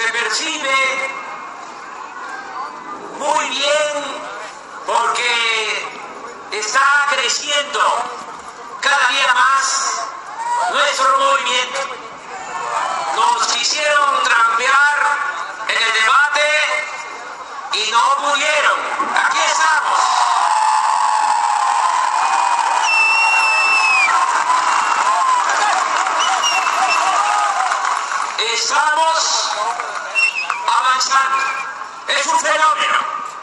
se percibe muy bien porque está creciendo cada día más nuestro movimiento. Nos quisieron trampear en el debate y no pudieron. Aquí estamos. Estamos avanzando. Es un fenómeno.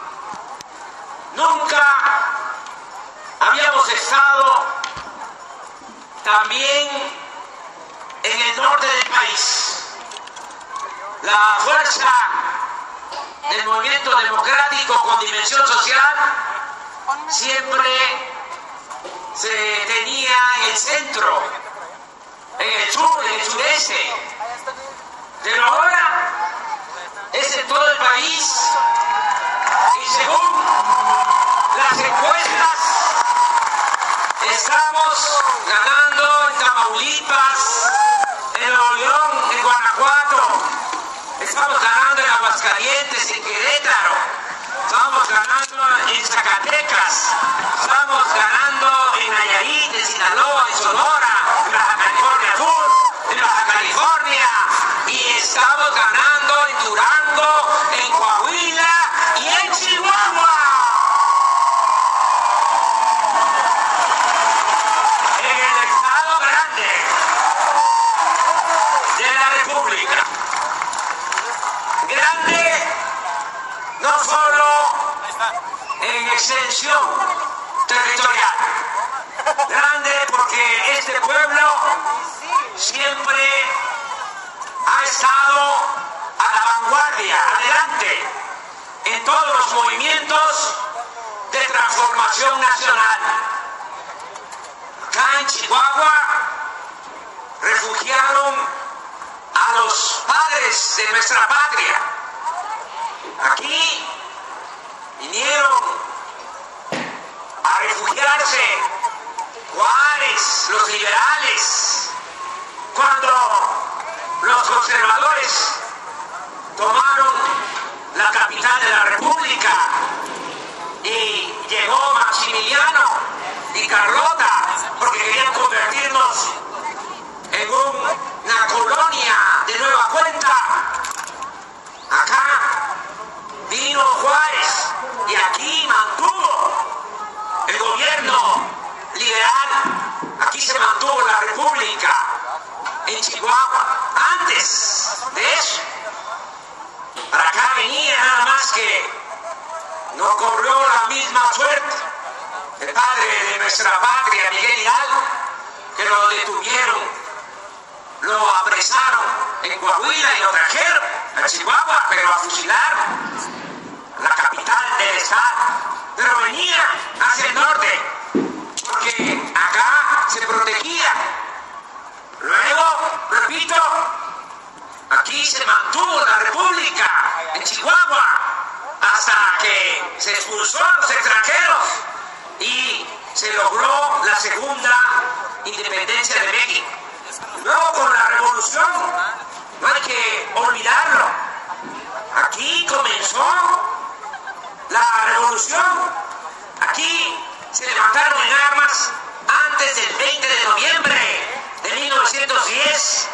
Nunca habíamos estado también en el norte del país. La fuerza del movimiento democrático con dimensión social siempre se tenía en el centro, en el sur, en el sureste. Pero ahora es en todo el país y según las encuestas estamos ganando en Tamaulipas, en Nuevo León, en Guanajuato, estamos ganando en Aguascalientes, en Querétaro, estamos ganando en Zacatecas, estamos ganando en Nayarit, en Sinaloa, en Sonora, en Baja California Sur, en Baja California, y estamos ganando en Durango, en Coahuila y en Chihuahua. En el estado grande de la República. Grande no solo en extensión territorial, grande porque este pueblo siempre ha estado a la vanguardia, adelante, en todos los movimientos de transformación nacional. Acá en Chihuahua refugiaron a los padres de nuestra patria. Aquí vinieron a refugiarse Juárez, los liberales, cuando los conservadores tomaron la capital de la República y llegó Maximiliano y Carlota porque querían convertirnos en una colonia de nueva cuenta. Acá vino Juárez y aquí mantuvo el gobierno liberal, aquí se mantuvo la República. En Chihuahua, antes de eso, para acá venía nada más que no corrió la misma suerte el padre de nuestra patria, Miguel Hidalgo, que lo detuvieron, lo apresaron en Coahuila y lo trajeron a Chihuahua, pero a fusilar la capital del estado. Pero venía hacia el norte, porque acá se protegía. Luego, repito, aquí se mantuvo la República en Chihuahua hasta que se expulsó a los extranjeros y se logró la segunda independencia de México. Luego con la revolución, no hay que olvidarlo, aquí comenzó la revolución, aquí se levantaron en armas antes del 20 de noviembre de 1910.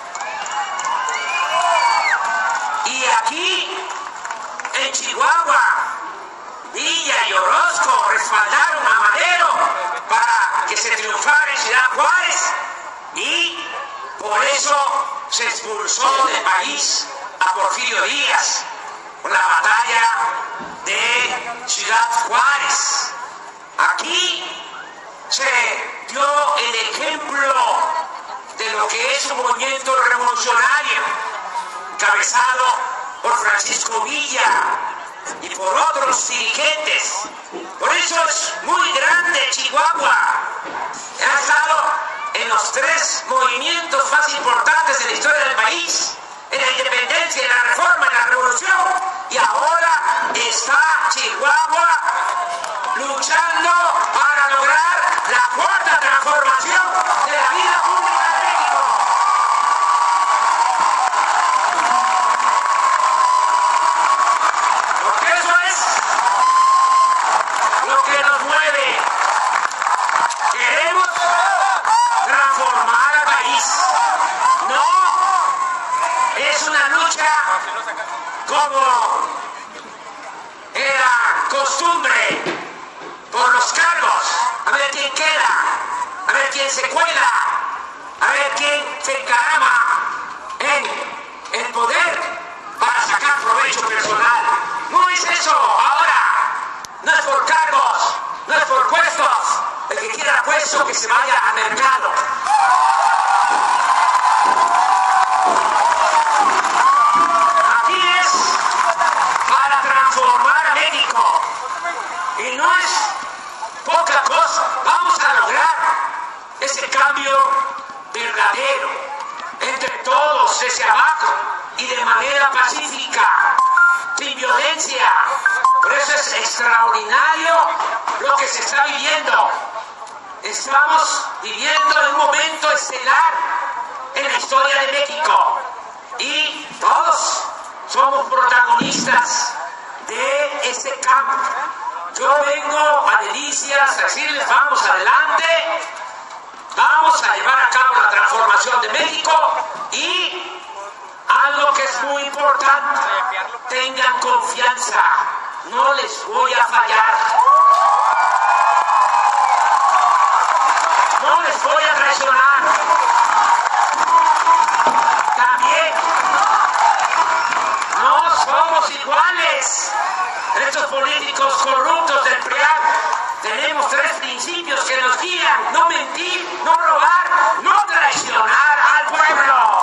Y aquí, en Chihuahua, Villa y Orozco respaldaron a Madero para que se triunfara en Ciudad Juárez. Y por eso se expulsó del país a Porfirio Díaz con la batalla de Ciudad Juárez. Aquí se dio el ejemplo de lo que es un movimiento revolucionario, encabezado por Francisco Villa y por otros dirigentes. Por eso es muy grande Chihuahua. Ha estado en los tres movimientos más importantes de la historia del país, en la independencia, en la reforma, en la revolución, y ahora está Chihuahua luchando para lograr la cuarta transformación de la vida pública de México. quién se cuela, a ver quién se encarama en el poder para sacar provecho personal. No es eso ahora, no es por cargos, no es por puestos. El que quiera puesto que se vaya al mercado. Aquí es para transformar a México y no es poca cosa. Vamos a lograr ese cambio verdadero entre todos desde abajo y de manera pacífica, sin violencia. Por eso es extraordinario lo que se está viviendo. Estamos viviendo en un momento estelar en la historia de México y todos somos protagonistas de este cambio. Yo vengo a Delicias a decirles: vamos adelante, vamos a llevar a cabo la transformación de México y algo que es muy importante, tengan confianza, no les voy a fallar, no les voy a traicionar. También no somos iguales. Estos políticos corruptos del PRIAN tenemos 3 principios que nos guían: no mentir, no robar, no traicionar al pueblo.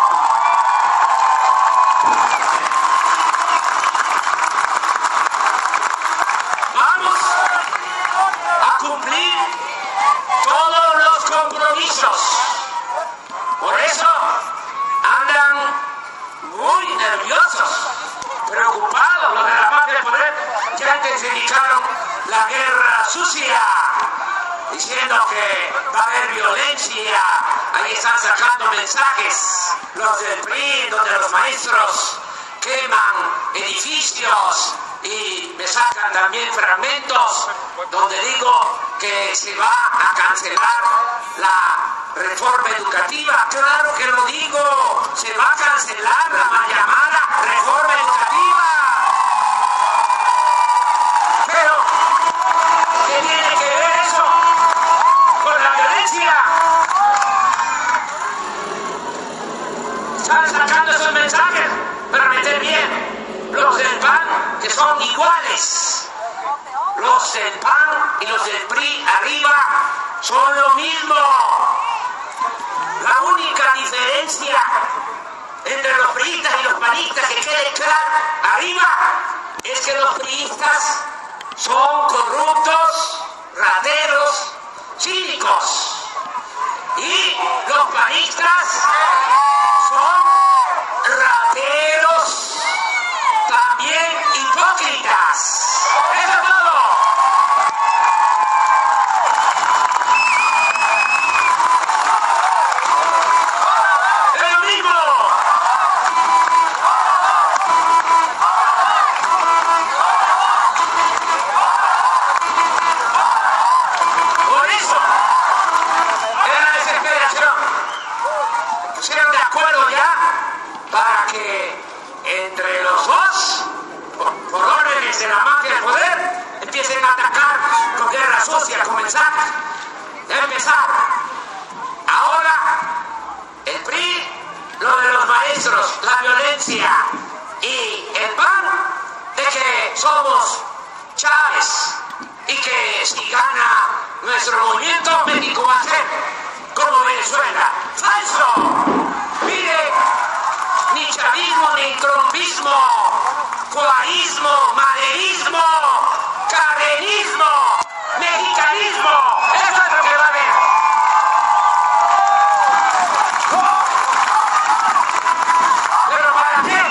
Vamos a cumplir todos los compromisos. Por eso andan muy nerviosos, preocupados los de la mafia del poder. Ya intensificaron la guerra sucia, diciendo que va a haber violencia. Ahí están sacando mensajes los del PRI, donde los maestros queman edificios, y me sacan también fragmentos donde digo que se va a cancelar la reforma educativa. Claro que lo digo, se va a cancelar la mal llamada reforma educativa. Pero, ¿qué tiene que ver eso con la violencia? Están sacando esos mensajes para meter bien. Los del PAN, que son iguales, los del PAN y los del PRI arriba son lo mismo. La única diferencia entre los priistas y los panistas, que quede claro arriba, es que los priistas son corruptos, rateros, cínicos, y los panistas son rateros, también hipócritas. Eso es todo. Es lo mismo. Por eso era la desesperación. Se pusieron de acuerdo ya para que entre los dos, por órdenes de la mafia del poder, empiecen a atacar con guerra sucia, comenzar. Debe empezar. Ahora, el PRI, lo de los maestros, la violencia, y el PAN, de que somos Chávez, y que si gana nuestro movimiento, México va a ser como Venezuela. ¡Falso! Mire, ni chavismo, ni trompismo, coaísmo, maderismo, cardenismo, mexicanismo. Eso es lo que va a haber. Pero ¿para qué?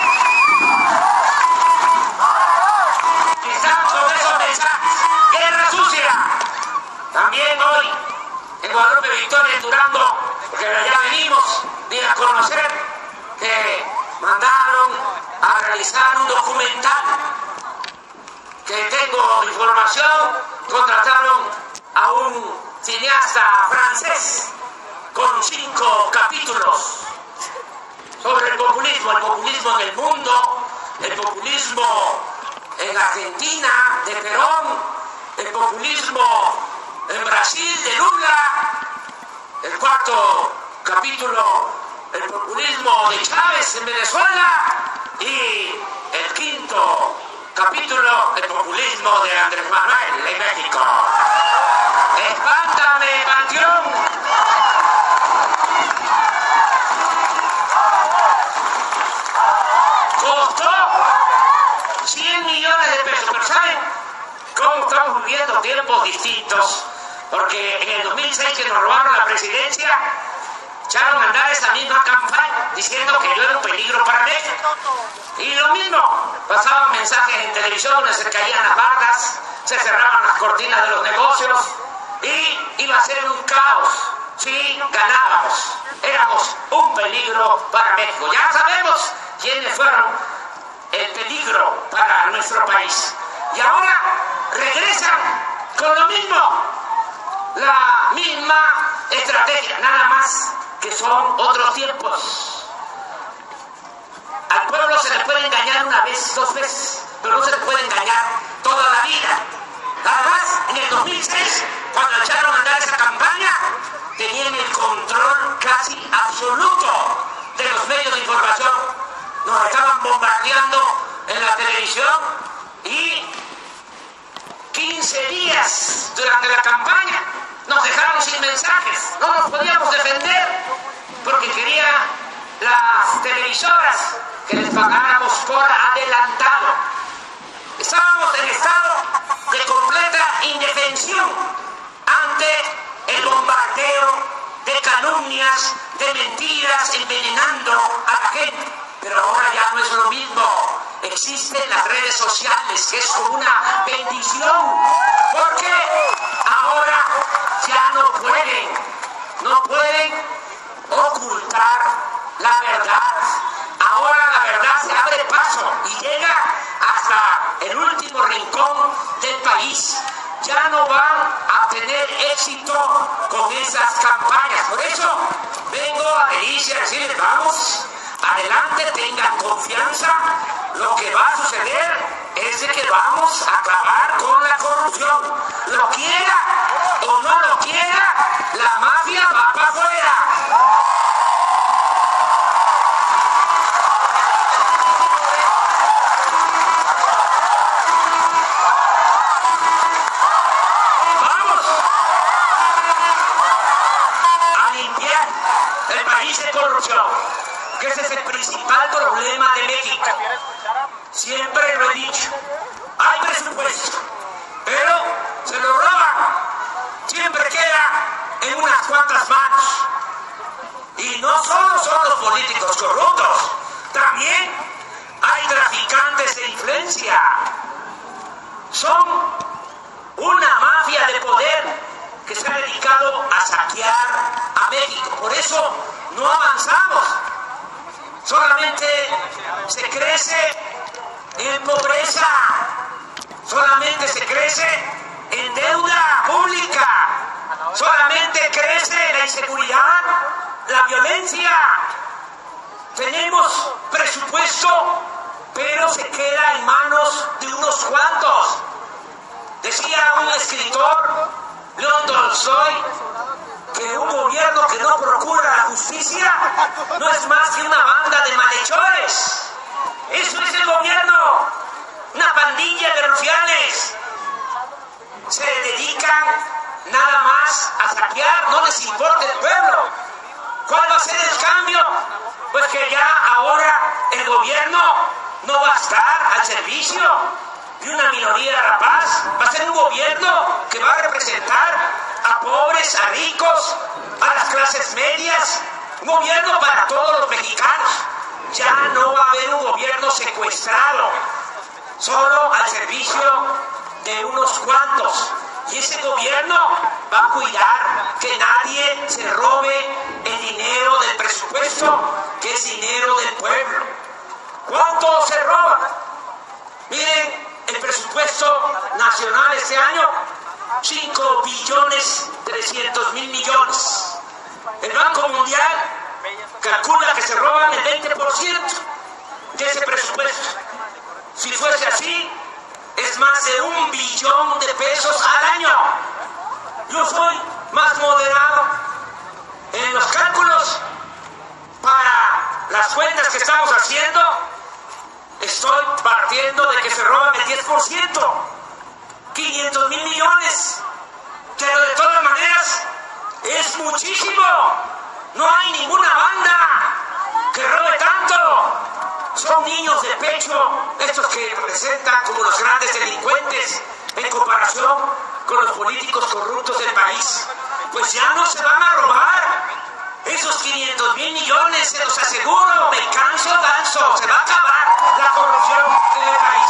Están con esos mensajes. Guerra sucia. También hoy, en Guadalupe Victoria, en Durango, porque de allá venimos, ni a conocer, que mandaron a realizar un documental, que tengo información, contrataron a un cineasta francés con 5 capítulos sobre el populismo en el mundo, el populismo en Argentina de Perón, el populismo en Brasil de Lula, El cuarto capítulo, el populismo de Chávez en Venezuela. Y el quinto capítulo, el populismo de Andrés Manuel en México. ¡Espántame, Panteón! Costó 100 millones de pesos, pero ¿saben cómo estamos viviendo tiempos distintos? Porque en el 2006, que nos robaron la presidencia, echaron a andar esa misma campaña diciendo que yo era un peligro para México. Y lo mismo, pasaban mensajes en televisión, se caían las bardas, se cerraban las cortinas de los negocios y iba a ser un caos. Sí, ganábamos, éramos un peligro para México. Ya sabemos quiénes fueron el peligro para nuestro país. Y ahora regresan con lo mismo, la misma estrategia, nada más que son otros tiempos. Al pueblo se le puede engañar una vez, 2 veces, pero no se le puede engañar toda la vida. Además, en el 2006, cuando echaron a andar esa campaña, tenían el control casi absoluto de los medios de información. Nos estaban bombardeando en la televisión y 15 días durante la campaña nos dejaron sin mensajes, no nos podíamos defender porque querían las televisoras que les pagáramos por adelantado. Estábamos en estado de completa indefensión ante el bombardeo de calumnias, de mentiras, envenenando a la gente. Pero ahora ya no es lo mismo. Existen las redes sociales, que es como una bendición, porque ahora ya no pueden ocultar la verdad. Ahora la verdad se abre paso y llega hasta el último rincón del país. Ya no van a tener éxito con esas campañas. Por eso vengo a Delicia a decirles, vamos, adelante, tengan confianza. Lo que va a suceder es de que vamos a acabar con la corrupción. Lo quiera o no lo quiera, la mafia va para afuera. Vamos a limpiar el país de corrupción, que ese es el principal problema de México. Siempre lo he dicho, hay presupuesto, pero se lo roban, siempre queda en unas cuantas manos. Y no solo son los políticos corruptos, también hay traficantes de influencia. Son una mafia de poder que se ha dedicado a saquear a México. Por eso no avanzamos. Solamente se crece en pobreza, solamente se crece en deuda pública, solamente crece la inseguridad, la violencia. Tenemos presupuesto, pero se queda en manos de unos cuantos. Decía un escritor, León Tolstoy, que un gobierno que no procura la justicia no es más que una banda de malhechores. Eso es el gobierno, una pandilla de rufianes. Se dedican nada más a saquear, no les importa el pueblo. ¿Cuál va a ser el cambio? Pues que ya ahora el gobierno no va a estar al servicio de una minoría rapaz, va a ser un gobierno que va a representar a pobres, a ricos, a las clases medias, un gobierno para todos los mexicanos. Ya no va a haber un gobierno secuestrado, solo al servicio de unos cuantos. Y ese gobierno va a cuidar que nadie se robe el dinero del presupuesto, que es dinero del pueblo. ¿Cuánto se roba? Miren, el presupuesto nacional este año, 5.300.000.000.000. El Banco Mundial calcula que se roban el 20% de ese presupuesto. Si fuese así, es más de 1 billón de pesos al año. Yo soy más moderado En los cálculos para las cuentas que estamos haciendo, estoy partiendo de que se roban el 10%, 500,000 millones, pero de todas maneras es muchísimo. No hay ninguna banda que robe tanto. Son niños de pecho estos que representan como los grandes delincuentes en comparación con los políticos corruptos del país. Pues ya no se van a robar esos 500,000 millones, se los aseguro. Me canso, danzo. Se va a acabar la corrupción en el país.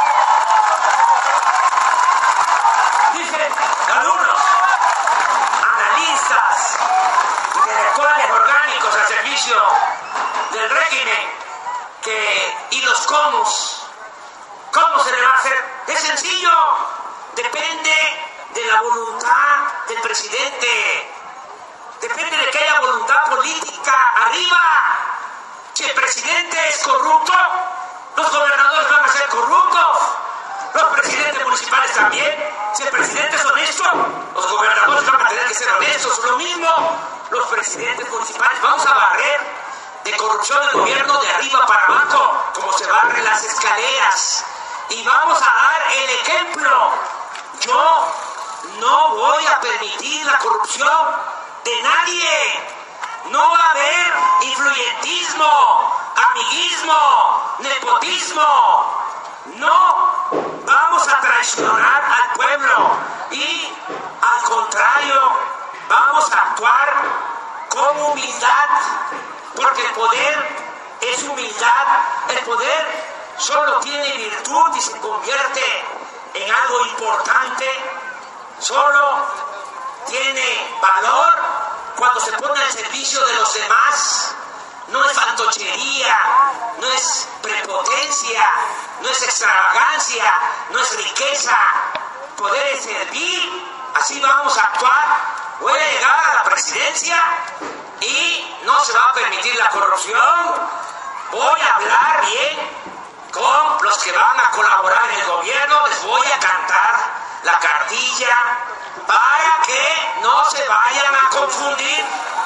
Dicen alumnos, analistas, intelectuales orgánicos al servicio del régimen, y los cómo se le va a hacer. Es sencillo, depende de la voluntad del presidente, depende de que haya voluntad política arriba. Si el presidente es corrupto, los gobernadores van a ser corruptos, los presidentes municipales también. Si el presidente es honesto, los gobernadores van a tener que ser honestos. Lo mismo los presidentes municipales. Vamos a barrer de corrupción del gobierno de arriba para abajo, como se barren las escaleras. Y vamos a dar el ejemplo. Yo no voy a permitir la corrupción de nadie. No va a haber influyentismo, amiguismo, nepotismo. No vamos a traicionar al pueblo y, al contrario, vamos a actuar con humildad, porque el poder es humildad. El poder solo tiene virtud y se convierte en algo importante. Solo tiene valor cuando se pone al servicio de los demás. No es fantochería, no es prepotencia, no es extravagancia, no es riqueza. Poder es servir. Así vamos a actuar. Voy a llegar a la presidencia y no se va a permitir la corrupción. Voy a hablar bien con los que van a colaborar en el gobierno. Les voy a cantar la cartilla para que no se vayan a confundir.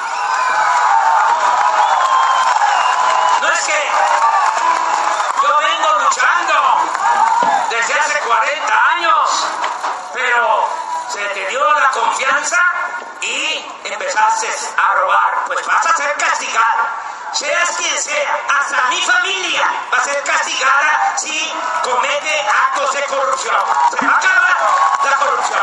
No es que yo vengo luchando desde hace 40 años, pero se te dio la confianza y empezaste a robar. Pues vas a ser castigado, seas quien sea. Hasta mi familia va a ser castigada si comete actos de corrupción. Se va a acabar la corrupción.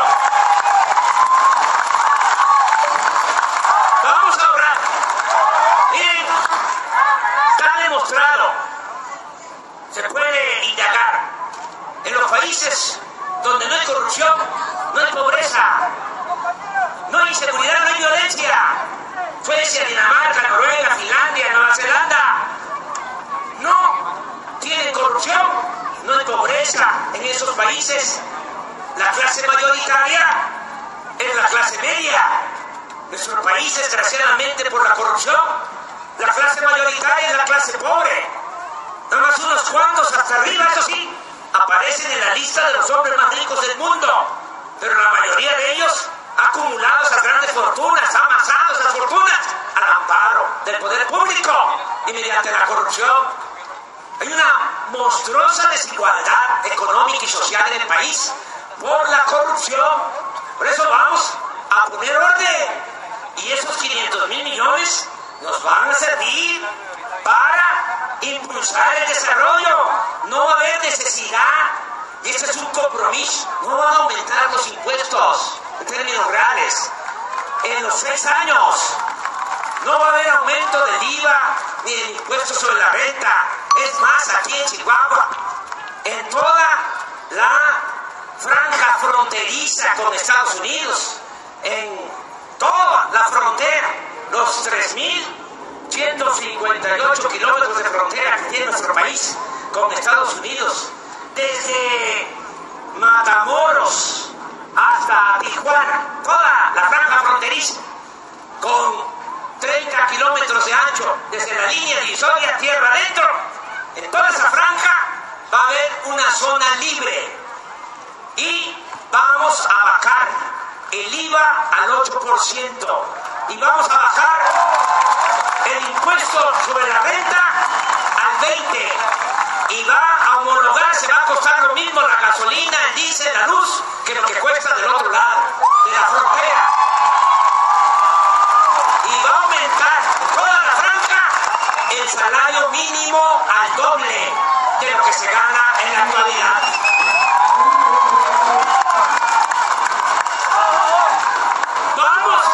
Vamos a orar. Miren, está demostrado, se puede indagar. En los países donde no hay corrupción, no hay pobreza, no hay inseguridad, no hay violencia. Suecia, Dinamarca, Noruega, Finlandia, Nueva Zelanda, no tienen corrupción, no hay pobreza. En esos países la clase mayoritaria es la clase media. En nuestros países, desgraciadamente por la corrupción, la clase mayoritaria es la clase pobre. Nada más unos cuantos hasta arriba, eso sí, aparecen en la lista de los hombres más ricos del mundo, pero la mayoría de ellos ha acumulado esas grandes fortunas, ha amasado esas fortunas al amparo del poder público y mediante la corrupción. Hay una monstruosa desigualdad económica y social en el país por la corrupción. Por eso vamos a poner orden, y esos 500,000 millones nos van a servir para impulsar el desarrollo. No va a haber necesidad, y este es un compromiso. No van a aumentar los impuestos en términos reales en los 6 años. No va a haber aumento del IVA ni del impuesto sobre la renta. Es más, aquí en Chihuahua, en toda la franja fronteriza con Estados Unidos, en toda la frontera, los 3,158 kilómetros de frontera que tiene nuestro país con Estados Unidos, desde Matamoros hasta Tijuana, toda la franja fronteriza, con 30 kilómetros de ancho, desde la línea divisoria tierra adentro. En toda esa franja va a haber una zona libre y vamos a bajar el IVA al 8%. y vamos a bajar el impuesto sobre la renta al 20%. Y va a homologarse, va a costar lo mismo la gasolina, el diésel, la luz, que lo que cuesta del otro lado de la frontera. Y va a aumentar toda la franja el salario mínimo al doble de lo que se gana en la actualidad. Vamos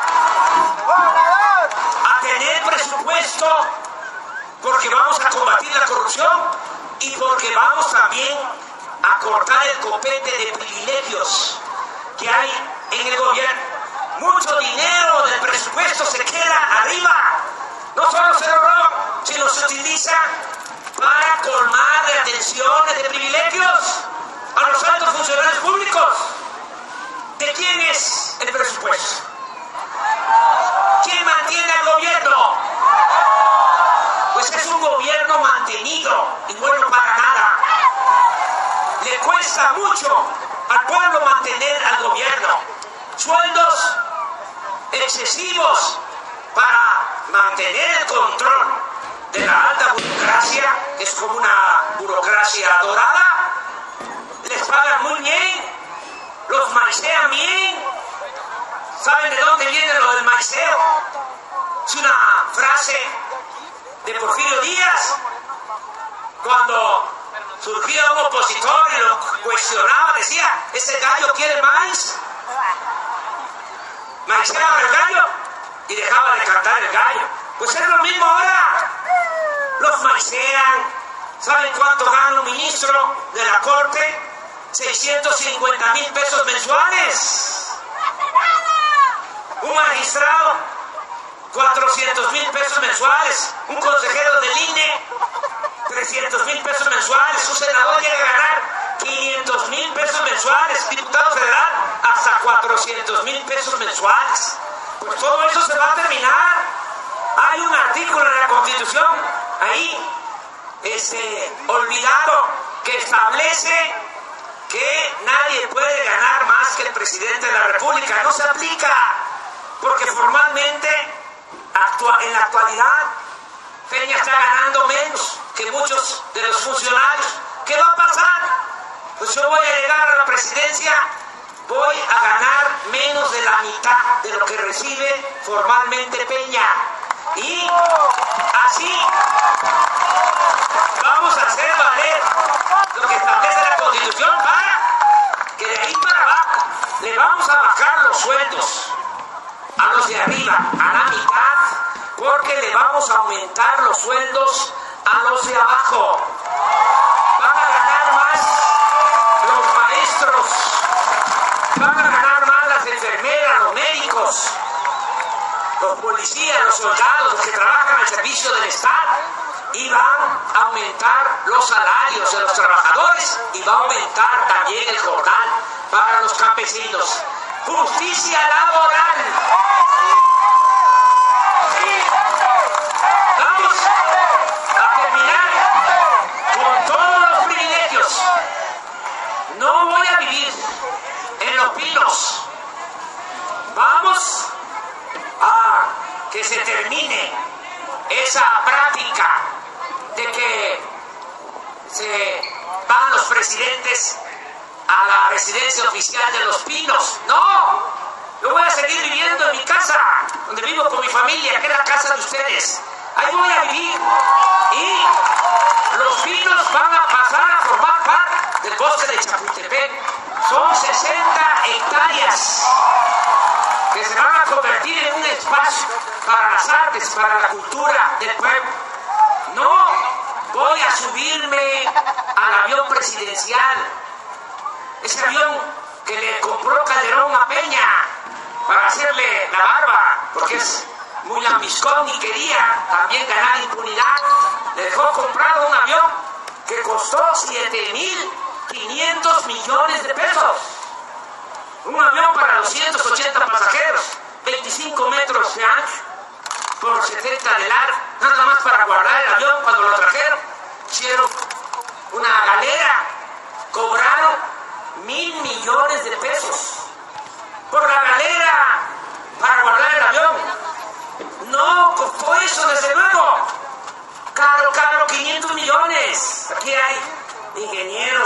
a tener presupuesto porque vamos a combatir la corrupción y porque vamos también a cortar el copete de privilegios que hay en el gobierno. Mucho dinero del presupuesto se queda arriba. No solo se lo roban, sino se utiliza para colmar de atenciones de privilegios a los altos funcionarios públicos. ¿De quién es el presupuesto? ¿Quién mantiene al gobierno? Pues es un gobierno mantenido y bueno para nada. Le cuesta mucho al pueblo mantener al gobierno. Sueldos excesivos para mantener el control de la alta burocracia, que es como una burocracia dorada. Les pagan muy bien, los maicean bien. ¿Saben de dónde viene lo del maiceo? Es una frase de Porfirio Díaz, cuando surgía un opositor y lo cuestionaba, decía, ¿ese gallo quiere maíz? Maiceaba el gallo y dejaba de cantar el gallo. Pues es lo mismo ahora. Los maicean. ¿Saben cuánto gana un ministro de la Corte? 650,000 pesos mensuales. Un magistrado, 400,000 pesos mensuales. Un consejero del INE, 300,000 pesos mensuales. Un senador llega a ganar 500,000 pesos mensuales. Diputado federal, hasta 400,000 pesos mensuales. Pues todo eso se va a terminar. Hay un artículo en la Constitución ahí, olvidado, que establece que nadie puede ganar más que el presidente de la República. No se aplica, porque formalmente, en la actualidad, Peña está ganando menos que muchos de los funcionarios. ¿Qué va a pasar? Pues yo voy a llegar a la presidencia, voy a ganar menos de la mitad de lo que recibe formalmente Peña. Y así vamos a hacer valer lo que establece la Constitución para que de ahí para abajo le vamos a bajar los sueldos a los de arriba a la mitad, porque le vamos a aumentar los sueldos a los de abajo. Van a ganar más los maestros, van a ganar más las enfermeras, los médicos, los policías, los soldados, los que trabajan al servicio del Estado, y van a aumentar los salarios de los trabajadores y va a aumentar también el jornal para los campesinos. Justicia laboral. Vamos a terminar con todos los privilegios. No voy a vivir en Los Pinos. Vamos a que se termine esa práctica de que se van los presidentes a la residencia oficial de Los Pinos. No, yo voy a seguir viviendo en mi casa, donde vivo con mi familia, que es la casa de ustedes. Ahí voy a vivir y Los Pinos van a pasar a formar parte del bosque de Chapultepec. Son 60 hectáreas que se van a convertir en un espacio para las artes, para la cultura del pueblo. No voy a subirme al avión presidencial, ese avión que le compró Calderón a Peña para hacerle la barba, porque es muy lambiscón y quería también ganar impunidad. Le dejó comprado un avión que costó 7,500 millones de pesos. Un avión para 280 pasajeros, 25 metros de ancho por 70 de largo, nada más para guardar el avión. Cuando lo trajeron, hicieron una galera, cobraron 1,000 millones de pesos por la galera para guardar el avión.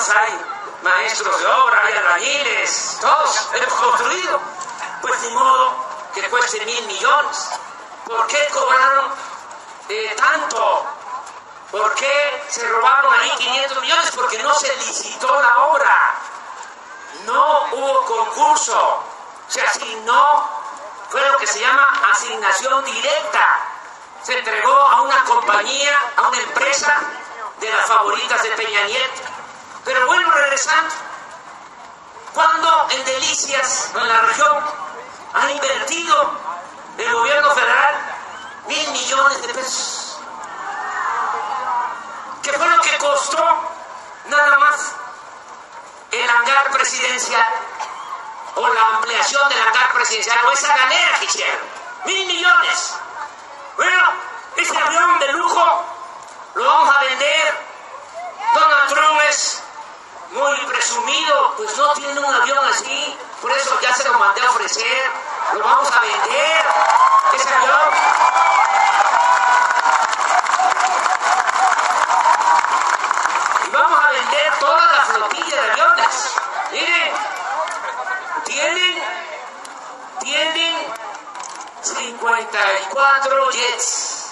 menos hay maestros de obra, hay albañiles, todos hemos construido. Pues ni modo que cueste 1.000 millones. ¿Por qué cobraron tanto? ¿Por qué se robaron ahí 500 millones? Porque no se licitó la obra. No hubo concurso. Se asignó, fue lo que se llama asignación directa. Se entregó a una compañía, a una empresa de las favoritas de Peña Nieto. Pero bueno, regresando, ¿cuándo en Delicias, en la región, ha invertido el gobierno federal 1.000 millones de pesos? ¿Qué fue lo que costó nada más el hangar presidencial o la ampliación del hangar presidencial o esa galera que hicieron? 1.000 millones. Bueno, ese avión de lujo lo vamos a vender. Donald Trump es muy presumido, pues no tiene un avión así, por eso ya se lo mandé a ofrecer. Lo vamos a vender, ese avión. Y vamos a vender toda la flotilla de aviones. Miren, tienen 54 jets.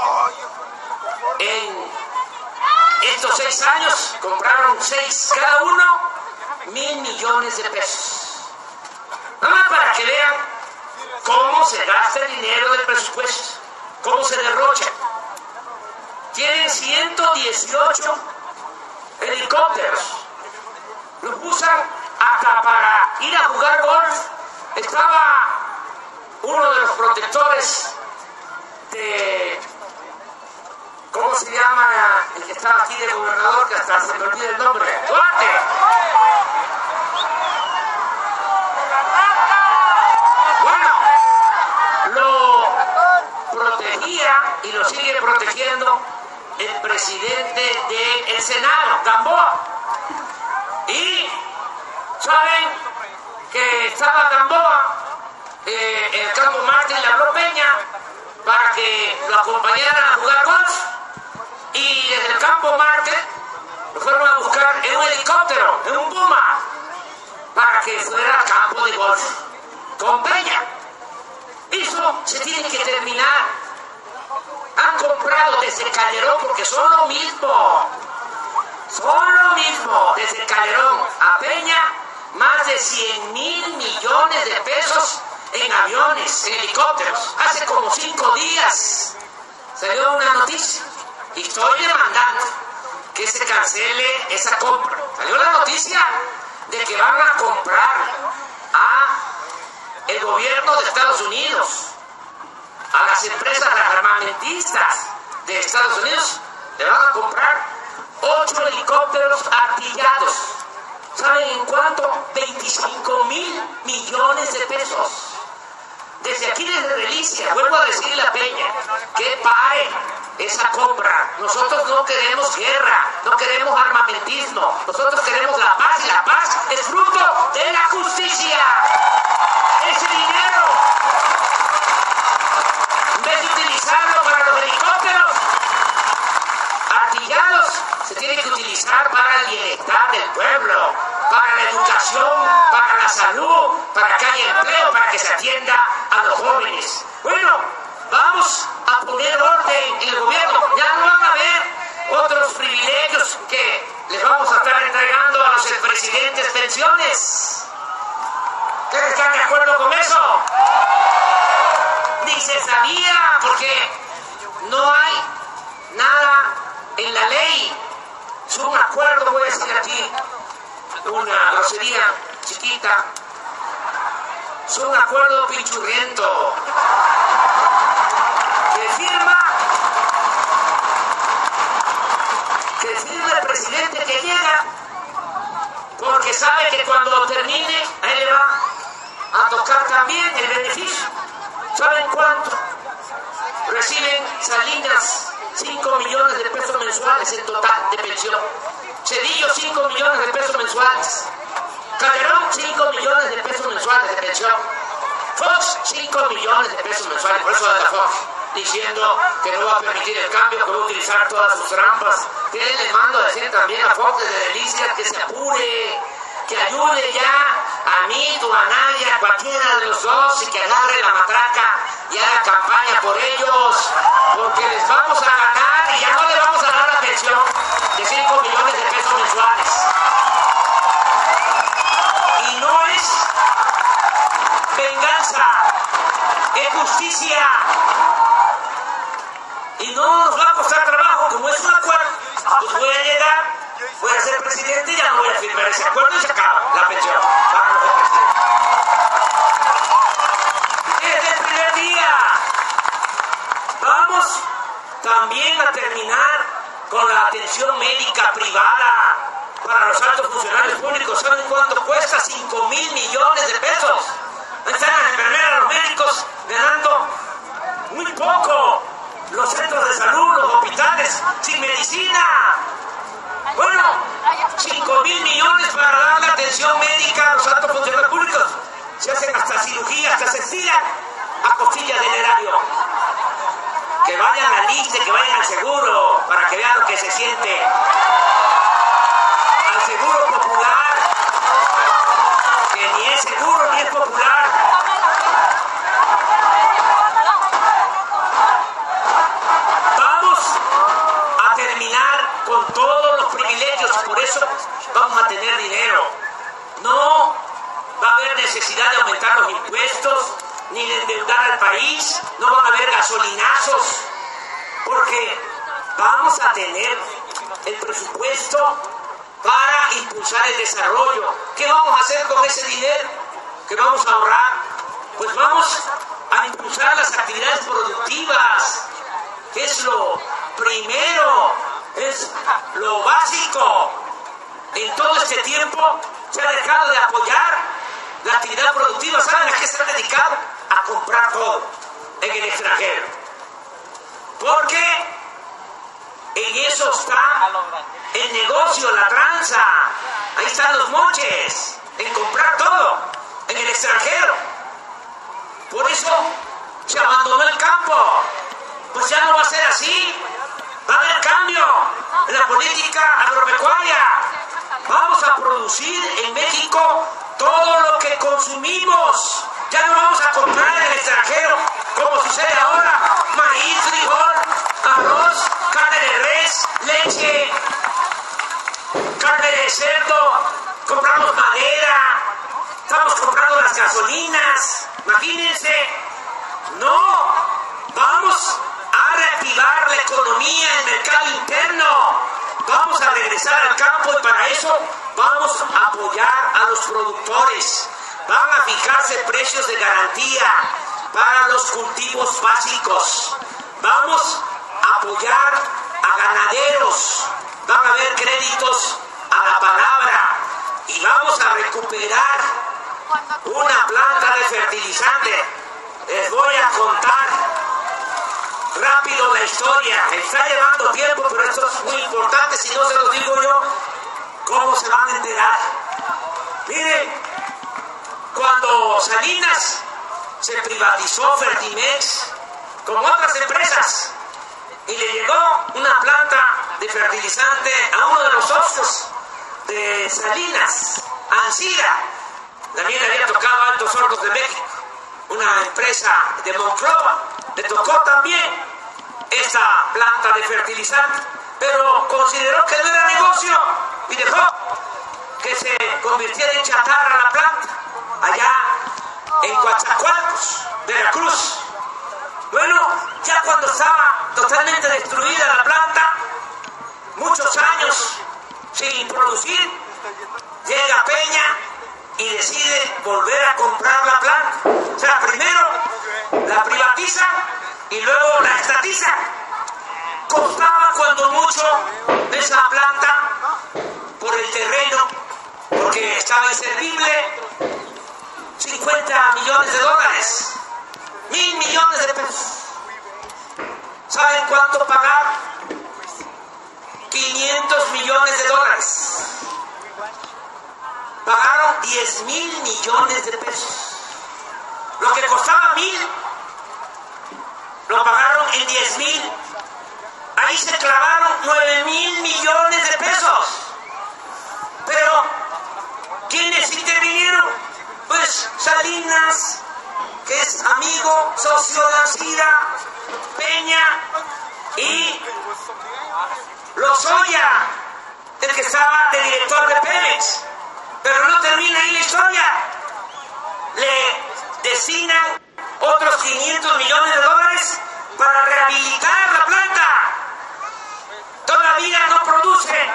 En estos 6 años compraron 6 cada uno, 1.000 millones de pesos. Nada más para que vean cómo se gasta el dinero del presupuesto, cómo se derrocha. Tienen 118 helicópteros. Los usan hasta para ir a jugar golf. Estaba uno de los protectores de... ¿Cómo se llama el que estaba aquí de gobernador, que hasta se me olvida el nombre? ¡Duarte! Bueno, lo protegía y lo sigue protegiendo el presidente del Senado, Gamboa. Y saben que estaba Gamboa, el campo Marte le habló Peña para que lo acompañaran a jugar golf. Y desde el campo Marte lo fueron a buscar en un helicóptero, en un Puma, para que fuera al campo de golf con Peña. Eso se tiene que terminar. Han comprado desde Calderón, porque son lo mismo, desde Calderón a Peña, más de 100.000 millones de pesos en aviones, en helicópteros. Hace como 5 días salió una noticia. Y estoy demandando que se cancele esa compra. Salió la noticia de que van a comprar a el gobierno de Estados Unidos, a las empresas armamentistas de Estados Unidos, le van a comprar 8 helicópteros artillados. ¿Saben en cuánto? 25.000 millones de pesos. Desde aquí, desde Delicias, vuelvo a decirle a Peña que pare esa compra. Nosotros no queremos guerra, no queremos armamentismo, nosotros queremos la paz, y la paz es fruto de la justicia. Ese dinero, en vez de utilizarlo para los helicópteros artillados, se tiene que utilizar para el bienestar del pueblo, para la educación, para la salud, para que haya empleo, para que se atienda a los jóvenes. Bueno, vamos a poner orden en el gobierno. Ya no van a haber otros privilegios que les vamos a estar entregando a los expresidentes, pensiones. ¿Ustedes están de acuerdo con eso? Ni se sabía, porque no hay nada en la ley. Es un acuerdo, voy a decir aquí una grosería chiquita. Es un acuerdo pinchurriento que firma el presidente que llega, porque sabe que cuando termine a él le va a tocar también el beneficio. ¿Saben cuánto reciben Salinas? 5 millones de pesos mensuales en total de pensión. Cedillo, 5 millones de pesos mensuales. Calderón, 5 millones de pesos mensuales de pensión. Fox, 5 millones de pesos mensuales, por eso de la Fox. diciendo que no va a permitir el cambio, que va a utilizar todas sus trampas. Que le mando a decir también a Fox de Delicias que se apure, que ayude ya a Mito, a Nadia, a cualquiera de los dos, y que agarre la matraca y haga campaña por ellos, porque les vamos a ganar y ya no le vamos a dar la pensión de 5 millones de pesos mensuales. Y no es venganza, es justicia. Y no nos va a costar trabajo, como es un acuerdo, pues voy a llegar, voy a ser presidente y ya no voy a firmar ese acuerdo y se acaba la pensión para los presidentes. Desde el primer día vamos también a terminar con la atención médica privada para los altos funcionarios públicos. ¿Saben cuánto cuesta? 5,000 millones de pesos. Están las enfermeras, los médicos ganando muy poco. Los centros de salud, los hospitales, sin medicina. Bueno, 5,000 millones para dar la atención médica a los altos funcionarios públicos. Se hacen hasta cirugías, hasta se estiran a costillas del erario. Que vayan al ISSSTE, que vayan al seguro, para que vean lo que se siente. Al seguro popular, que ni es seguro ni es popular. Vamos a terminar con todos los privilegios, por eso vamos a tener dinero. No va a haber necesidad de aumentar los impuestos, ni de endeudar al país, no van a haber gasolinazos, porque vamos a tener el presupuesto para impulsar el desarrollo. ¿Qué vamos a hacer con ese dinero que vamos a ahorrar? Pues vamos a impulsar las actividades productivas, que es lo primero, es lo básico. En todo este tiempo se ha dejado de apoyar la actividad productiva. ¿Saben a qué se ha dedicado? A comprar todo en el extranjero. Porque en eso está el negocio, la tranza. Ahí están los moches, en comprar todo en el extranjero. Por eso se abandonó el campo. Pues ya no va a ser así. Va a haber cambio en la política agropecuaria. Vamos a producir en México todo lo que consumimos. Ya no vamos a comprar en el extranjero, como sucede ahora. Maíz, frijol, arroz, carne de res, leche, carne de cerdo. Compramos madera. Estamos comprando las gasolinas. Imagínense. No. Vamos a reactivar la economía, el mercado interno. Vamos a regresar al campo y para eso vamos a apoyar a los productores. Van a fijarse precios de garantía para los cultivos básicos. Vamos a apoyar a ganaderos. Van a haber créditos a la palabra. Y vamos a recuperar una planta de fertilizante. Les voy a contar rápido la historia. Está llevando tiempo, pero esto es muy importante. Si no se los digo yo, ¿cómo se van a enterar? Miren, cuando Salinas se privatizó Fertimex con otras empresas y le llegó una planta de fertilizante a uno de los socios de Salinas, Ancira, también le había tocado a Altos Hornos de México, una empresa de Monclova, le tocó también esta planta de fertilizante, pero consideró que no era negocio y dejó que se convirtiera en chatarra la planta allá en Coatzacoalcos, Veracruz. Bueno, ya cuando estaba totalmente destruida la planta, muchos años sin producir, llega Peña y decide volver a comprar la planta. O sea, primero la privatiza y luego la estatiza. Costaba cuando mucho esa planta por el terreno, porque estaba inservible, $50 millones, $1,000 millones de pesos. ¿Saben cuánto pagaron? $500 millones. Pagaron $10,000 millones. Lo que costaba 1,000, lo pagaron en 10,000. Ahí se clavaron 9,000 millones de pesos. Pero, ¿quiénes intervinieron? Pues Salinas, que es amigo, socio de Ancira, Peña y Lozoya, el que estaba de director de Pemex. Pero no termina ahí la historia. Le designan otros 500 millones de dólares para rehabilitar la planta. Todavía no produce.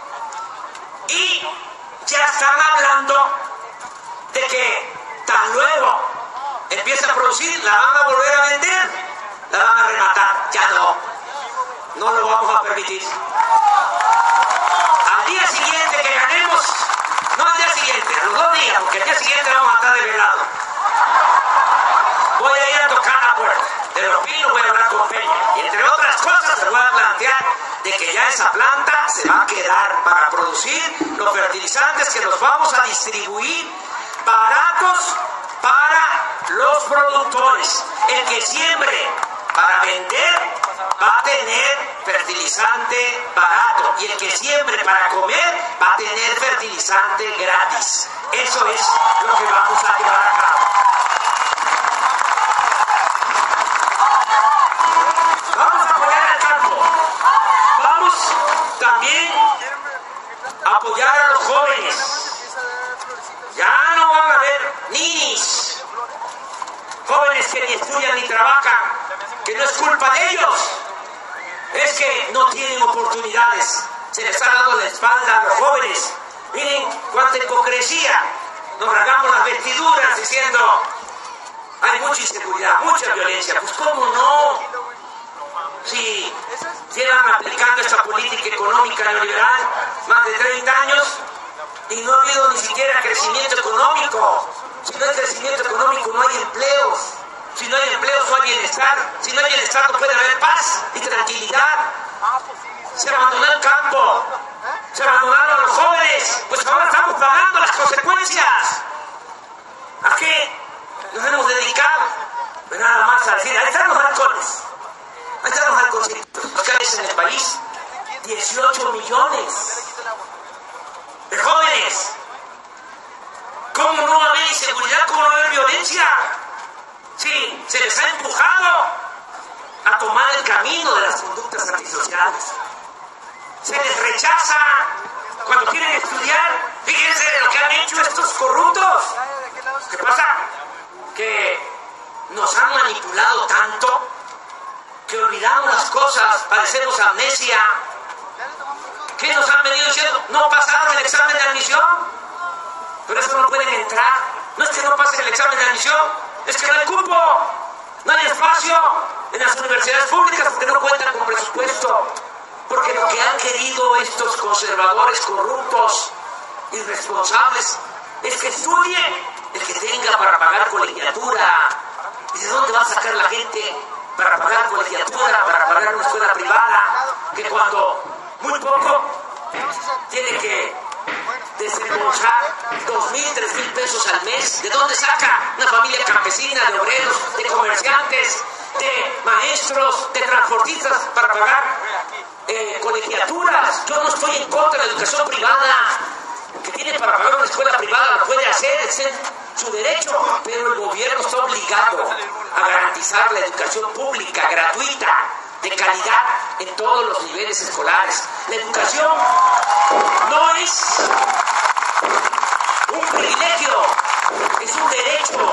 Y ya están hablando de que tan luego empieza a producir, la van a volver a vender, la van a rematar. Ya no lo vamos a permitir. Al día siguiente que ganemos, no al día siguiente, a los 2 días, porque al día siguiente vamos a estar desvelados. Voy a ir a tocar la puerta de los Pinos, voy a hablar con Peña. Y entre otras cosas, se voy a plantear de que ya esa planta se va a quedar para producir los fertilizantes que los vamos a distribuir baratos para los productores. El que siembre para vender va a tener fertilizante barato y el que siembre para comer va a tener fertilizante gratis. Eso es lo que vamos a llevar a cabo. Vamos a apoyar al campo. Vamos también a apoyar a los jóvenes. Ya no van a haber ninis, jóvenes que ni estudian ni trabajan, que no es culpa de ellos, es que no tienen oportunidades, se les ha dado la espalda a los jóvenes. Miren cuánta hipocresía, nos rasgamos las vestiduras diciendo hay mucha inseguridad, mucha violencia. Pues cómo no, si llevan aplicando esta política económica neoliberal más de 30 años y no ha habido ni siquiera crecimiento económico. Si no hay crecimiento económico no hay empleos. Si no hay empleos no hay bienestar. Si no hay bienestar no puede haber paz y tranquilidad. Se abandonó el campo. Se abandonaron a los jóvenes. Pues ahora estamos pagando las consecuencias. ¿A qué nos hemos dedicado? Pues nada más a decir, ahí están los halcones. Ahí están los halconcitos. Los que hay en el país. 18 millones de jóvenes. ¿Cómo no va a haber inseguridad? ¿Cómo no va a haber violencia? Sí, se les ha empujado a tomar el camino de las conductas antisociales. Se les rechaza cuando quieren estudiar. Fíjense lo que han hecho estos corruptos. ¿Qué pasa? Que nos han manipulado tanto que olvidamos las cosas, padecemos amnesia. ¿Qué nos han venido diciendo? No pasaron el examen de admisión, por eso no pueden entrar. No es que no pasen el examen de admisión, es que no hay cupo, no hay espacio en las universidades públicas porque no cuentan con presupuesto. Porque lo que han querido estos conservadores corruptos, irresponsables, es que estudie el que tenga para pagar colegiatura. ¿Y de dónde va a sacar la gente para pagar colegiatura, para pagar una escuela privada? Que cuando muy poco tiene que desembolsar 2,000, 3,000 pesos al mes. ¿De dónde saca una familia campesina, de obreros, de comerciantes, de maestros, de transportistas para pagar colegiaturas? Yo no estoy en contra de la educación privada. Que tiene para pagar una escuela privada lo puede hacer, es su derecho, pero el gobierno está obligado a garantizar la educación pública, gratuita, de calidad en todos los niveles escolares. La educación no es un privilegio, es un derecho.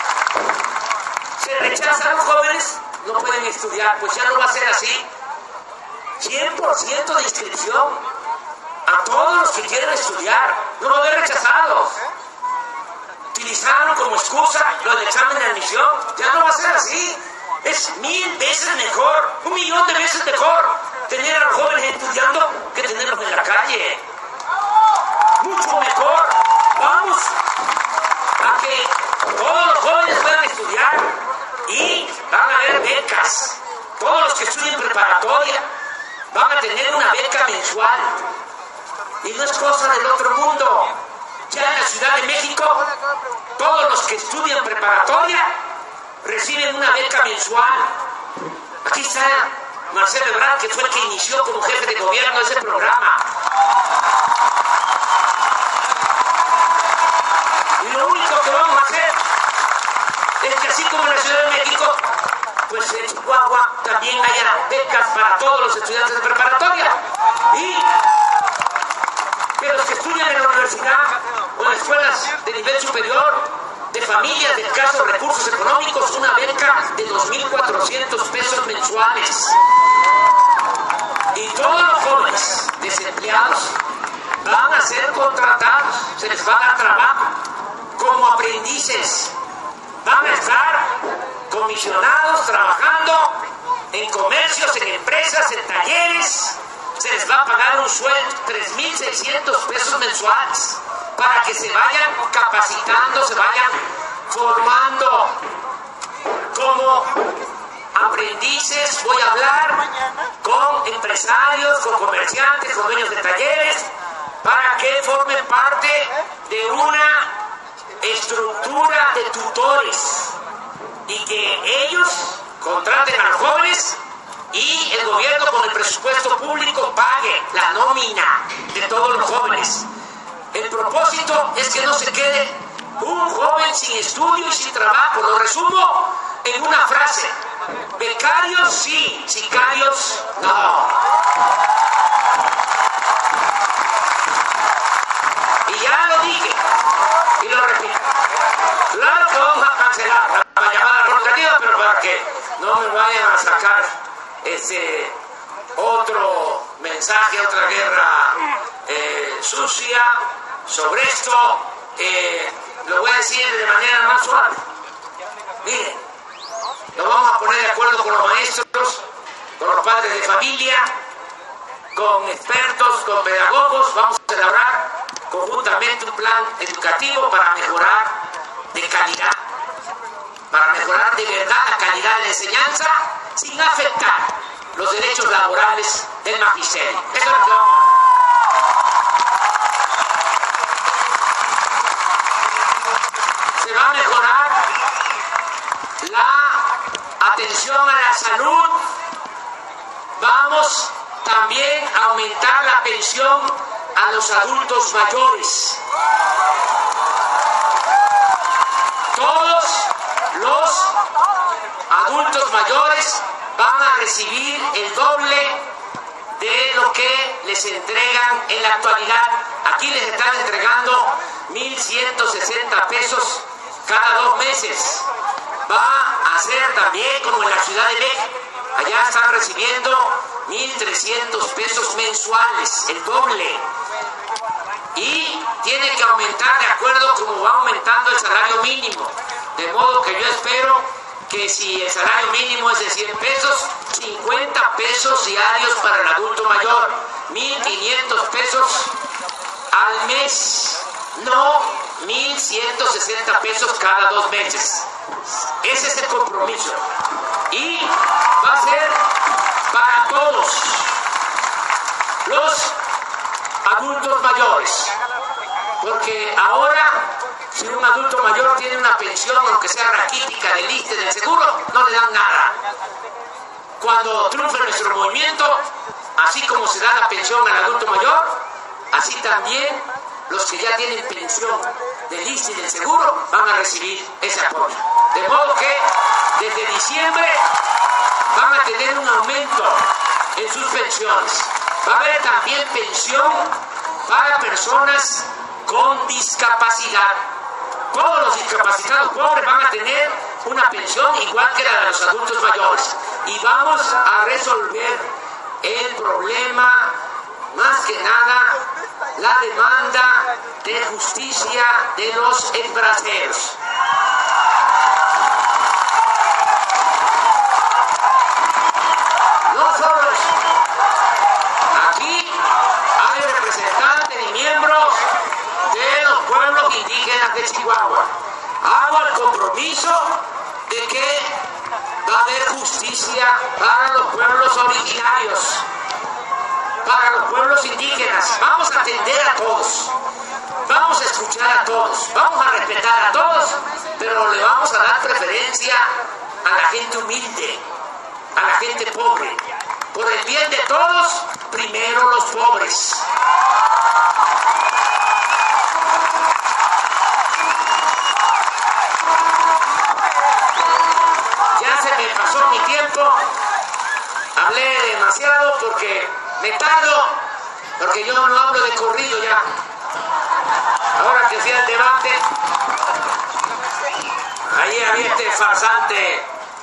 Se rechazan a los jóvenes, no pueden estudiar, pues ya no va a ser así. 100% de inscripción a todos los que quieren estudiar, no va a haber rechazados. Utilizaron como excusa lo del examen de admisión, ya no va a ser así. Es 1000 veces mejor, 1.000.000 de veces mejor tener a los jóvenes estudiando que tenerlos en la calle. Mucho mejor. Vamos a que todos los jóvenes puedan estudiar y van a haber becas. Todos los que estudien preparatoria van a tener una beca mensual. Y no es cosa del otro mundo. Ya en la Ciudad de México, todos los que estudian preparatoria reciben una beca mensual Aquí está Marcelo Ebrard, que fue el que inició como jefe de gobierno ese programa. Y lo único que vamos a hacer es que así como en la Ciudad de México, pues en Chihuahua también haya becas para todos los estudiantes de preparatoria. Y que los que estudian en la universidad o en escuelas de nivel superior, de familias de escasos recursos económicos, una beca de 2.400 pesos mensuales. Y todos los jóvenes desempleados van a ser contratados, se les va a dar trabajo como aprendices. Van a estar comisionados trabajando en comercios, en empresas, en talleres. Se les va a pagar un sueldo, 3.600 pesos mensuales, para que se vayan capacitando, se vayan formando como aprendices. Voy a hablar con empresarios, con comerciantes, con dueños de talleres, para que formen parte de una estructura de tutores y que ellos contraten a los jóvenes y el gobierno con el presupuesto público pague la nómina de todos los jóvenes. El propósito es que no se quede un joven sin estudio y sin trabajo. Lo resumo en una frase: becarios sí, sicarios no. Y ya lo dije y lo repito. Claro que vamos a cancelar la llamada rotativa, pero para que no me vayan a sacar otro mensaje, otra guerra sucia sobre esto, lo voy a decir de manera más suave. Miren, nos vamos a poner de acuerdo con los maestros, con los padres de familia, con expertos, con pedagogos. Vamos a elaborar conjuntamente un plan educativo para mejorar de calidad, para mejorar de verdad la calidad de la enseñanza sin afectar los derechos laborales del magisterio. Eso es lo que vamos a hacer. Se va a mejorar la atención a la salud. Vamos también a aumentar la pensión a los adultos mayores. Todos los adultos mayores van a recibir el doble de lo que les entregan en la actualidad. Aquí les están entregando 1.160 pesos cada 2 meses. Va a ser también como en la Ciudad de México. Allá están recibiendo 1.300 pesos mensuales, el doble. Y tiene que aumentar de acuerdo como va aumentando el salario mínimo. De modo que yo espero que si el salario mínimo es de 100 pesos, 50 pesos diarios para el adulto mayor, 1.500 pesos al mes, no 1.160 pesos cada 2 meses. Ese es el compromiso. Y va a ser para todos los adultos mayores. Porque ahora, si un adulto mayor tiene una pensión, aunque sea raquítica, del ISSSTE, del seguro, no le dan nada. Cuando triunfe nuestro movimiento, así como se da la pensión al adulto mayor, así también los que ya tienen pensión del ISSSTE y del seguro van a recibir ese apoyo. De modo que desde diciembre van a tener un aumento en sus pensiones. Va a haber también pensión para personas con discapacidad. Todos los discapacitados pobres van a tener una pensión igual que la de los adultos mayores. Y vamos a resolver el problema, más que nada, la demanda de justicia de los embraceros. No solo eso. Aquí hay representantes y miembros de los pueblos indígenas de Chihuahua. Hago el compromiso de que va a haber justicia para los pueblos originarios, para los pueblos indígenas. Vamos a atender a todos, vamos a escuchar a todos, vamos a respetar a todos, pero le vamos a dar preferencia a la gente humilde, a la gente pobre. Por el bien de todos, primero los pobres. Ya se me pasó mi tiempo. Hablé demasiado porque me tardo, porque yo no hablo de corrido ya. Ahora que fui al debate, ahí había este farsante,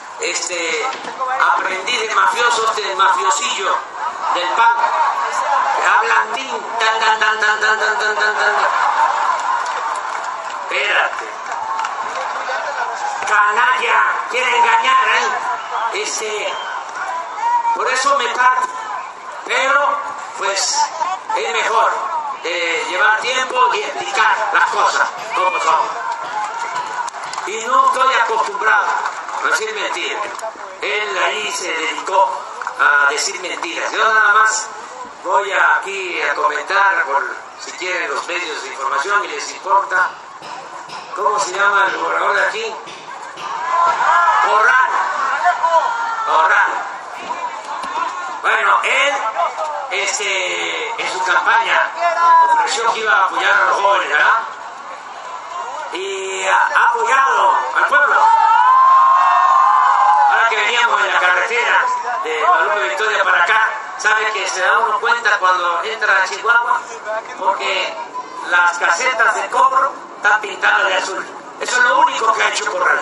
aprendiz de mafiosos del mafiosillo del PAN, que hablan tan, tan. Espérate. Canalla, quiere engañar, por eso me parto. Pero, pues, es mejor llevar tiempo y explicar las cosas como son. Y no estoy acostumbrado a decir mentiras. Él ahí se dedicó a decir mentiras. Yo nada más voy aquí a comentar, si quieren, los medios de información y les importa. ¿Cómo se llama el gobernador de aquí? Corral. Bueno, él en su campaña ofreció que iba a apoyar a los jóvenes, ¿verdad? Y ha apoyado al pueblo. Ahora que veníamos en la carretera de Guadalupe Victoria para acá, sabe que se da uno cuenta cuando entra a Chihuahua, porque las casetas de cobro están pintadas de azul. Eso es lo único que ha hecho Corral.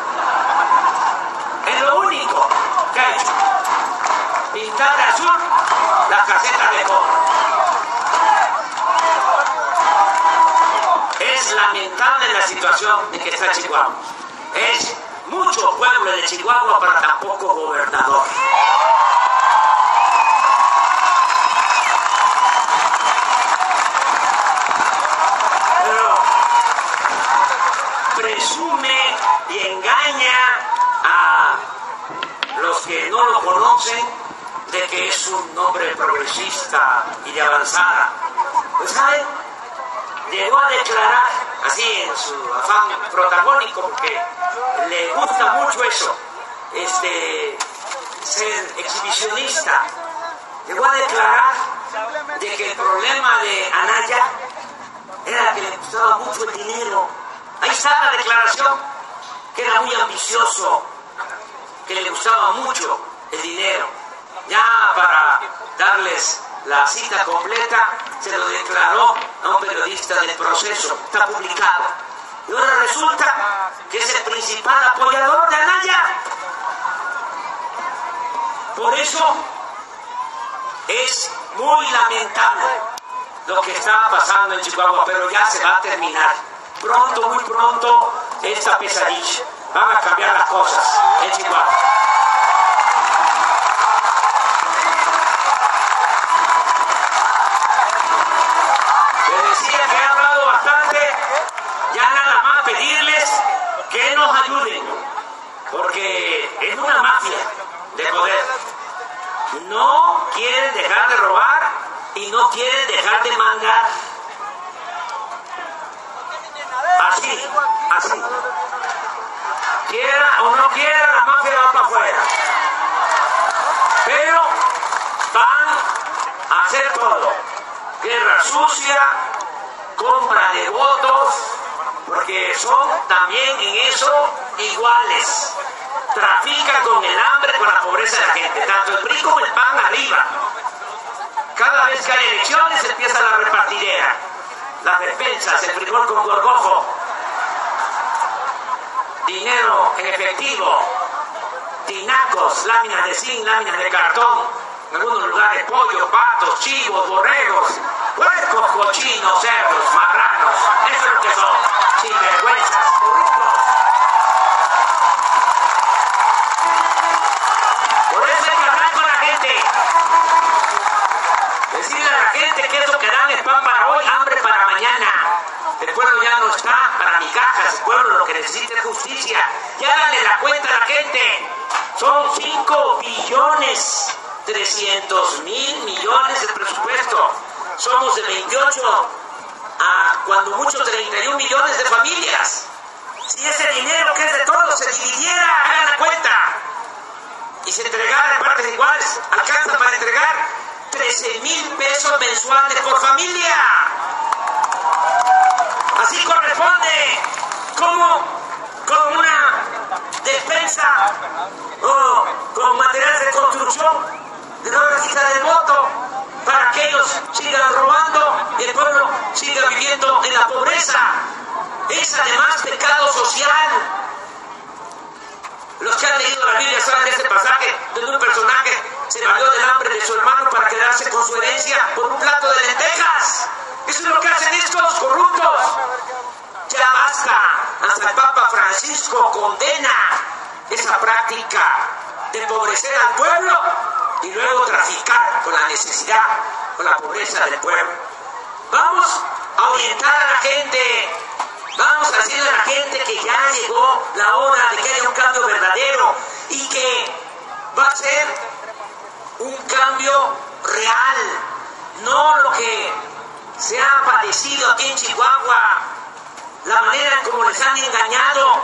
Es lo único que ha hecho. Pintar de azul las casetas de cobro. Es lamentable la situación en que está Chihuahua. Es mucho pueblo de Chihuahua para tan poco gobernador. Pero presume y engaña a los que no lo conocen de que es un hombre progresista y de avanzada. Pues ¿saben? Llegó a declarar, así en su afán protagónico, porque le gusta mucho eso, ser exhibicionista. Llegó a declarar de que el problema de Anaya era que le gustaba mucho el dinero. Ahí está la declaración, que era muy ambicioso, que le gustaba mucho el dinero. Ya para darles la cita completa, se lo declaró a un periodista del Proceso, está publicado. Y ahora resulta que es el principal apoyador de Anaya. Por eso es muy lamentable lo que está pasando en Chihuahua, pero ya se va a terminar. Pronto, muy pronto, esta pesadilla. Van a cambiar las cosas en Chihuahua. Que he hablado bastante, ya nada más pedirles que nos ayuden, porque es una mafia de poder. No quieren dejar de robar y no quieren dejar de mangar. Así. Quiera o no quiera, la mafia va para afuera. Pero van a hacer todo. Guerra sucia, compra de votos, porque son también en eso iguales. Trafican con el hambre, con la pobreza de la gente, tanto el PRI como el PAN arriba. Cada vez que hay elecciones empieza la repartidera, las despensas, el frijol con gorgojo, dinero en efectivo, tinacos, láminas de zinc, láminas de cartón, en algunos lugares pollos, patos, chivos, borregos, puercos, cochinos, cerdos, marranos. Eso es lo que son, sinvergüenzas, corruptos. Por eso hay que hablar con la gente. Decirle a la gente que eso que dan es pan para hoy, hambre para mañana. El pueblo ya no está para migajas, el pueblo lo que necesita es justicia. Ya dale la cuenta a la gente. Son 5.300.000.000.000 de presupuesto. Somos de 28 a cuando mucho 31 millones de familias. Si ese dinero que es de todos se dividiera, hagan la cuenta. y se entregara en partes iguales, alcanza para entregar 13,000 pesos mensuales por familia. Así corresponde, como con una despensa o con materiales de construcción de no registrar el voto, para que ellos sigan robando y el pueblo siga viviendo en la pobreza. Es además pecado social. Los que han leído la Biblia saben de este pasaje donde un personaje se valió del hambre de su hermano para quedarse con su herencia por un plato de lentejas. Eso es lo que hacen estos corruptos. Ya basta. Hasta el Papa Francisco condena esa práctica de empobrecer al pueblo y luego traficar con la necesidad, con la pobreza del pueblo. Vamos a orientar a la gente, vamos a decirle a la gente que ya llegó la hora de que haya un cambio verdadero y que va a ser un cambio real, no lo que se ha padecido aquí en Chihuahua, la manera en cómo les han engañado,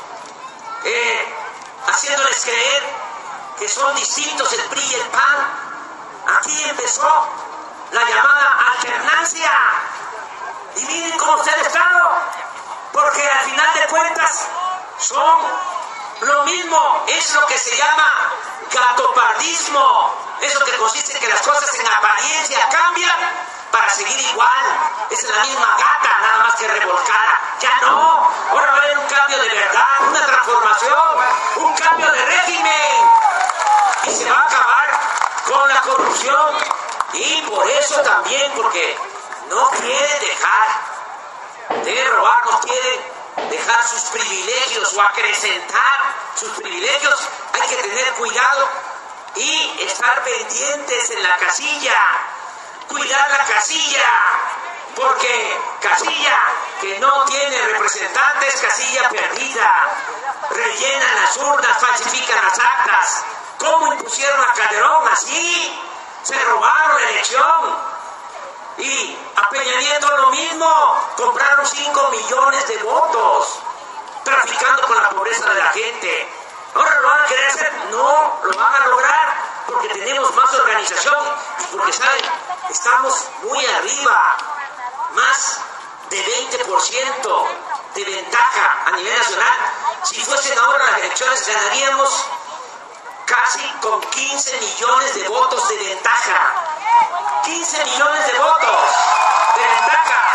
haciéndoles creer que son distintos el PRI y el PAN. Aquí empezó la llamada alternancia. Y miren cómo está el Estado, porque al final de cuentas son lo mismo. Es lo que se llama gatopardismo. Es lo que consiste en que las cosas en apariencia cambian para seguir igual. Es la misma gata, nada más que revolcada. Ya no, ahora va a haber un cambio de verdad, una transformación, un cambio de régimen. Y se va a acabar con la corrupción. Y por eso también, porque no quieren dejar de robar, no quieren dejar sus privilegios o acrecentar sus privilegios, hay que tener cuidado y estar pendientes en la casilla, cuidar la casilla, porque casilla que no tiene representantes, casilla perdida, rellenan las urnas, falsifican las actas. ¿Cómo impusieron a Calderón? Así se robaron la elección. Y a Peña Nieto lo mismo, compraron 5 millones de votos, traficando con la pobreza de la gente. ¿Ahora lo van a querer hacer? No, lo van a lograr, porque tenemos más organización y porque, ¿saben? Estamos muy arriba, más de 20% de ventaja a nivel nacional. Si fuesen ahora las elecciones, ganaríamos casi con 15 millones de votos de ventaja. 15 millones de votos de ventaja.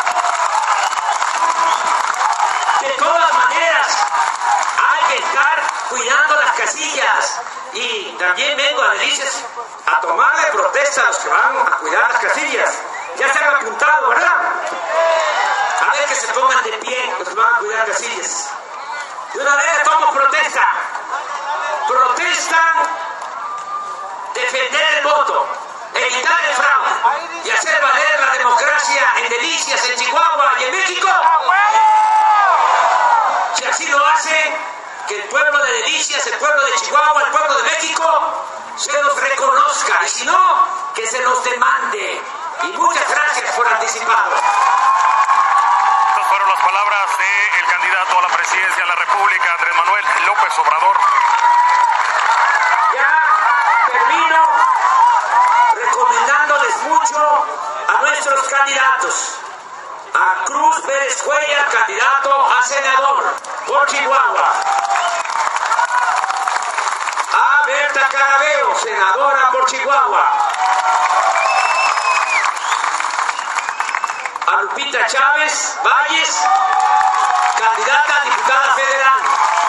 De todas maneras, hay que estar cuidando las casillas. Y también vengo a Delicias a tomarle protesta a los que van a cuidar las casillas. Ya se han apuntado, ¿verdad? A ver que se pongan de pie los que van a cuidar casillas. De una vez le tomo protesta. Protestan defender el voto, evitar el fraude y hacer valer la democracia en Delicias, en Chihuahua y en México. Si así lo hacen, que el pueblo de Delicias, el pueblo de Chihuahua, el pueblo de México se los reconozca, y si no, que se los demande. Y muchas gracias por anticipado. Estas fueron las palabras del candidato a la presidencia de la República, Andrés Manuel López Obrador. Ya termino recomendándoles mucho a nuestros candidatos. A Cruz Pérez Cuellar, candidato a senador por Chihuahua. A Berta Carabeo, senadora por Chihuahua. A Lupita Chávez Valles, candidata a diputada federal.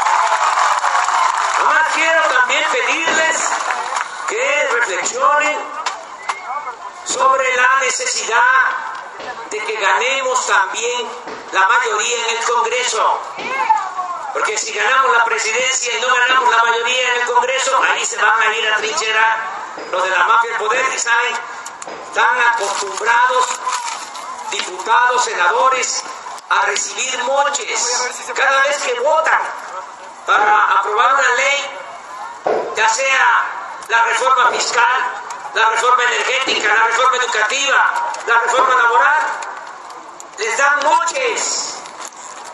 Además quiero también pedirles que reflexionen sobre la necesidad de que ganemos también la mayoría en el Congreso. Porque si ganamos la presidencia y no ganamos la mayoría en el Congreso, ahí se van a ir a trincherar los de la mafia del poder, y saben, están acostumbrados diputados, senadores, a recibir moches cada vez que votan para aprobar una ley, ya sea la reforma fiscal, la reforma energética, la reforma educativa, la reforma laboral. Les dan moches.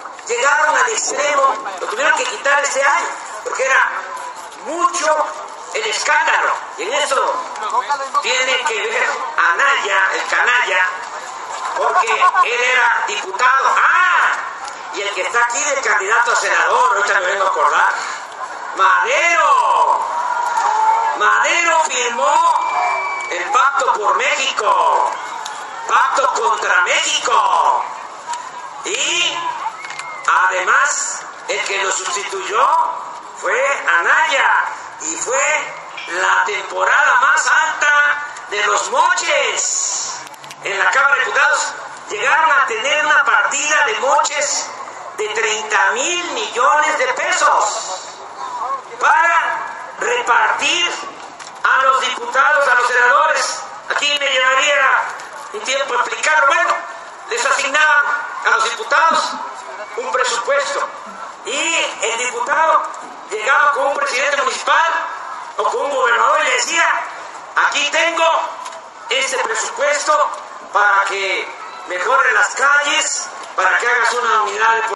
Llegaron al extremo, lo tuvieron que quitar este año, porque era mucho el escándalo. Y en eso tiene que ver Anaya, el canalla, porque él era diputado. Y el que está aquí de candidato a senador, ahorita me vengo a acordar, Madero firmó el Pacto por México, Pacto contra México, y además el que lo sustituyó fue Anaya, y fue la temporada más alta de los moches en la Cámara de Diputados. Llegaron a tener una partida de moches de 30,000 millones de pesos para repartir a los diputados, a los senadores. Aquí me llevaría un tiempo explicarlo. Bueno, les asignaban a los diputados un presupuesto y el diputado llegaba con un presidente municipal o con un gobernador y le decía: aquí tengo este presupuesto para que mejore las calles, para que hagas una unidad de